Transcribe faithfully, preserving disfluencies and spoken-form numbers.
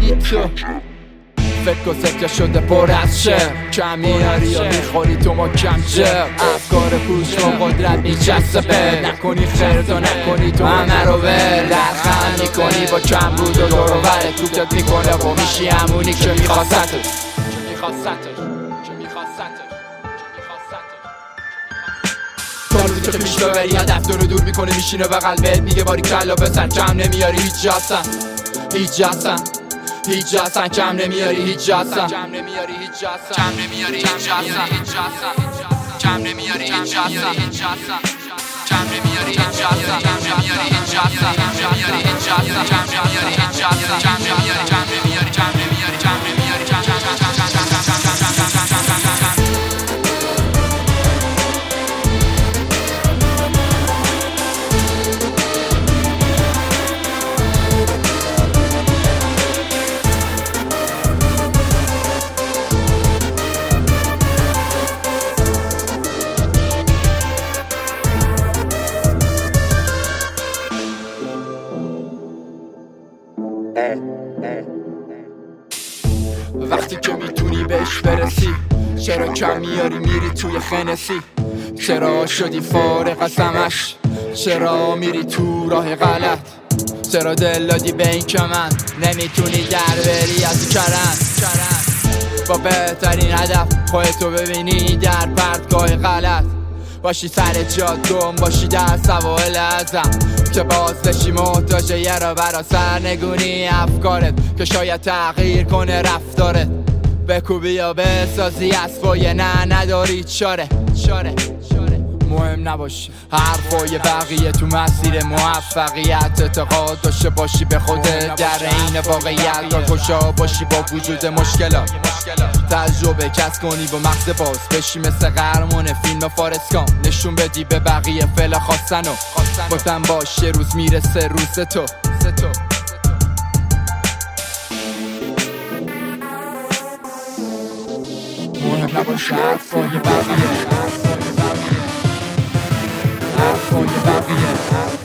بی تو فکر و ذکر شده پر از شعر کم میاری و میخوری تو ما کم جر افکار پوش و قدرت میچسبه نکنی خیر تو نکنی تو همه رو ول درخم میکنی با کم بود و دور و بره توکت میکنه و میشی همونی که میخواستش که میخواستش که میخواستش تا روزی که پیش ببری هدف تو رو دور میکنه میشینه بغل بهت میگه باری کلا بسر کم نمیاری هیچ جاسن هیچ جاسن هیچ جاسن کم نمیاری هیچ جاسن کم نمیاری هیچ جاسن کم نمیاری هیچ جاسن هیچ جاسن کم نمیاری هیچ جاسن هیچ جاسن کم نمیاری هیچ جاسن کم نمیاری هیچ جاسن کم نمیاری هیچ جاسن کم نمیاری هیچ جاسن کم نمیاری کم نمیاری کم نمیاری کم نمیاری کم وقتی که میتونی بهش برسی چرا کم میاری میری توی خنسی چرا شدی فارغ از همش چرا میری تو راه غلط چرا دل دادی به این که من نمیتونی در بری از کرن با بهترین هدف خودتو ببینی در پرتگاه غلط باشی سر جاد گم باشی در سواحل ازم که باز بشی محتاج یه را برا سرنگونی افکارت که شاید تغییر کنه رفتارت بکوبی یا بسازی اسبای نه نداری چاره چاره مهم نباشی حرفای بقیه تو مسیر موفقیت اعتقاد داشته باشی به خودت در این واقعیت را کشا باشی با وجود مشکلات تجربه کس کنی با مغز باز بشی مثل قهرمان فیلم فارست گامپ نشون بدی به بقیه فعلا خواستن و گفتم باش یه روز میرسه روز تو مهم نباشه حرفای بقیه حرفای بقیه